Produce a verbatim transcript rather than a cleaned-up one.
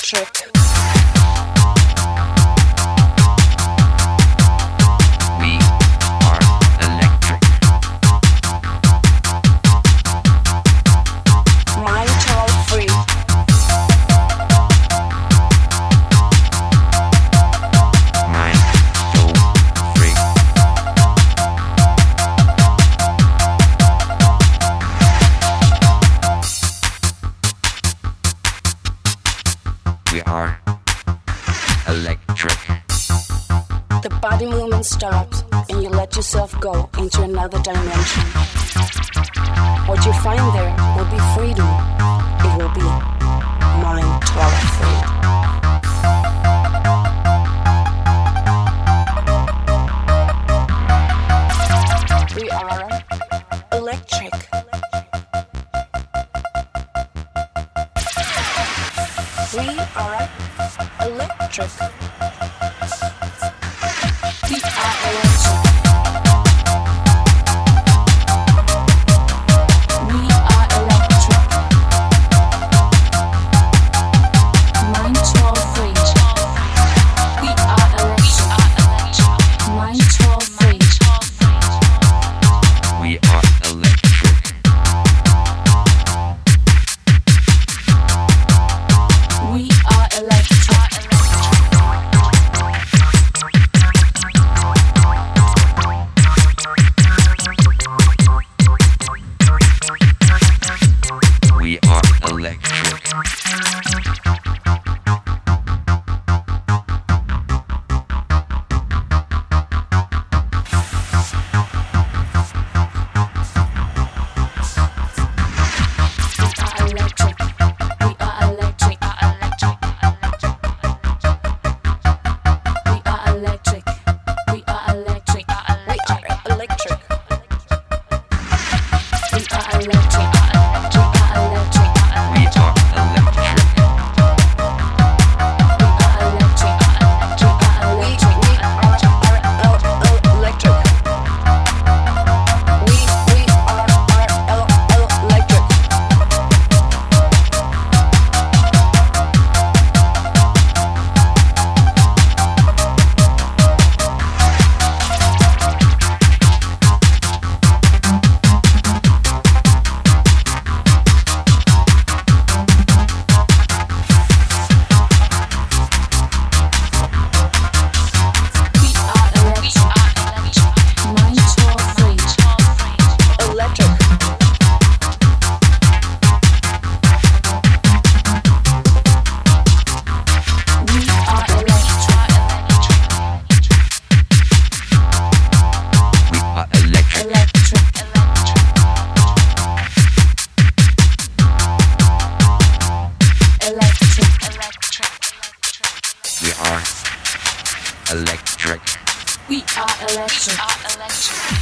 electric. We are electric. Mind all free. Mind so free. We are electric. The body movement stops and you let yourself go into another dimension. What you find there will be freedom. It will be mind twelve free. We are electric. We are electric. We are electric. We are electric. Mind twelve free. We are electric. Mind twelve free. We are electric. We are electric. We are electric. We are electric.